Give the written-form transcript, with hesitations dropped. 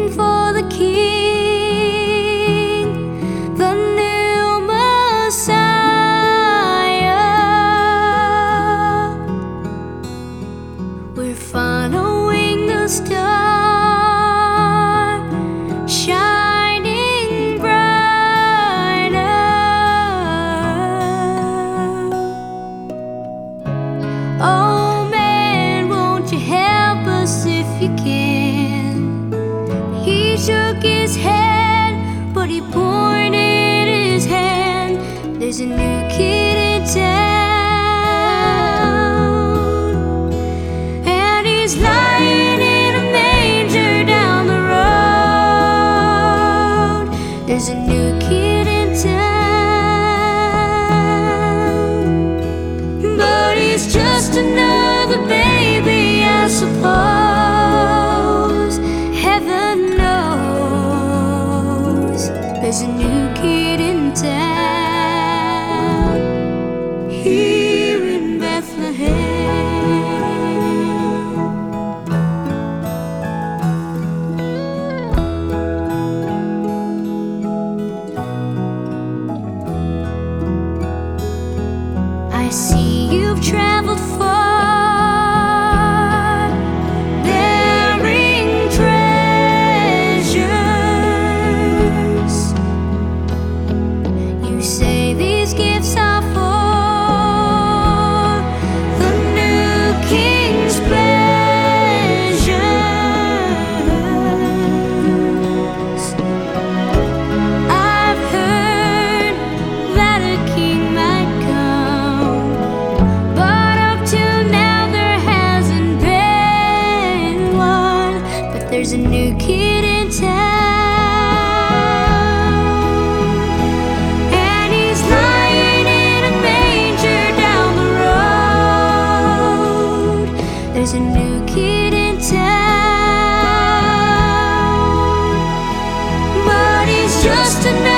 waiting for the King, the new Messiah. We're following the star, shining brighter. Oh man, won't you help us if you can? He shook his head, but he pointed his hand. There's a new kid in town, and he's lying in a manger down the road. There's a new kid in town, but he's just another baby, I suppose. Heaven knows there's a new kid in town here in Bethlehem. I see you've traveled far, bearing treasures. You say these gifts are for the new King's pleasures. I've heard that a king might come, but up till now there hasn't been one. But there's a new kid in town, and he's lying in a manger down the road. There's a new kid in town, but he's just another